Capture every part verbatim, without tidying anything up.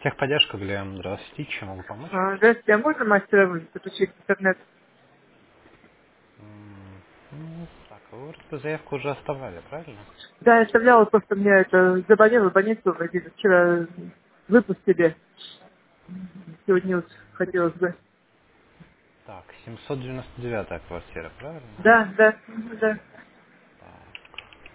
Техподдержка, Глеб, здравствуйте, чем могу помочь? А, Здравствуйте, а можно мастера подключить в интернет? М, ну, так, а вы вроде бы заявку уже оставляли, правильно? Да, я оставляла, просто мне это заболело, в больницу вроде вчера выпустили. Сегодня вот хотелось бы. Так, семьсот девяносто девятая квартира, правильно? Да, да, мгм, да. Так,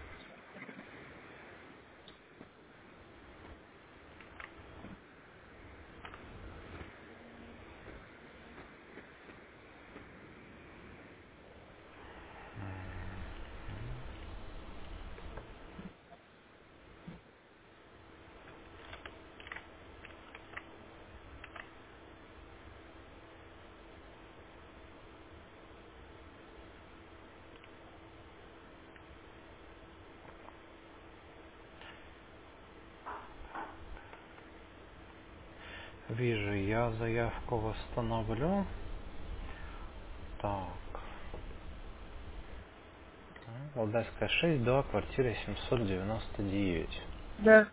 вижу, я заявку восстановлю. Так, м, Валдайская шесть, да, квартира семьсот девяносто девять. Да,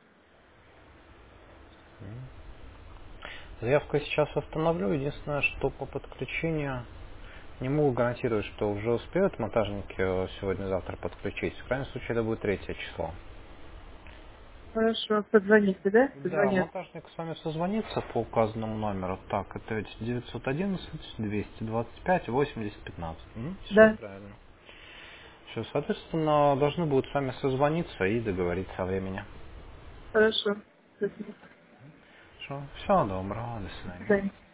М. Заявку я сейчас восстановлю. Единственное, что по подключению не могу гарантировать, что уже успеют монтажники э, сегодня-завтра подключить. В крайнем случае, это будет третье число. хорошо. Позвоните, да? Да, Позвонят. монтажник с вами созвонится по указанному номеру. Так, это ведь девятьсот одиннадцать двести двадцать пять восемьдесят пятнадцать. Все Да, правильно. Все, соответственно, должны будут с вами созвониться и договориться о времени. хорошо. Спасибо. Все, всего доброго, до До свидания. свидания.